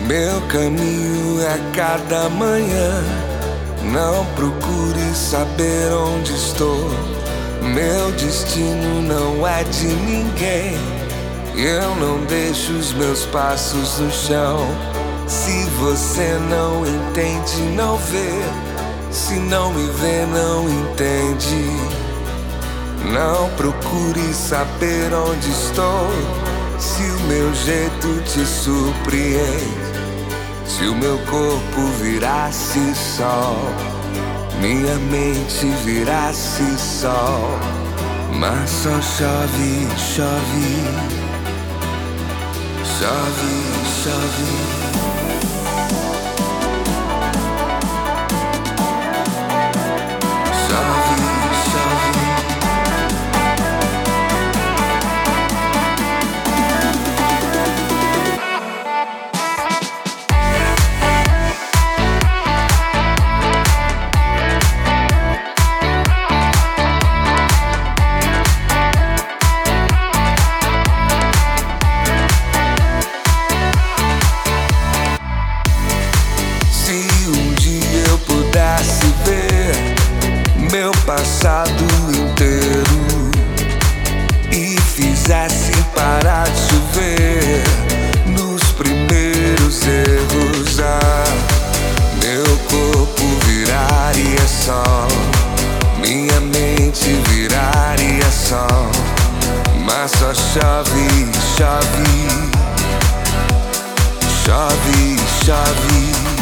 Meu caminho é a cada manhã. Não procure saber onde estou. Meu destino não é de ninguém. Eu não deixo os meus passos no chão. Se você não entende, não vê. Se não me vê, não entende. Não procure saber onde estou. Se o meu jeito te surpreende, se o meu corpo virasse sol, minha mente virasse sol, mas só chove, chove, chove, chove. Meu passado inteiro e fizesse parar de chover nos primeiros erros, meu corpo viraria sol, minha mente viraria sol, mas só chove, chove, chove, chove.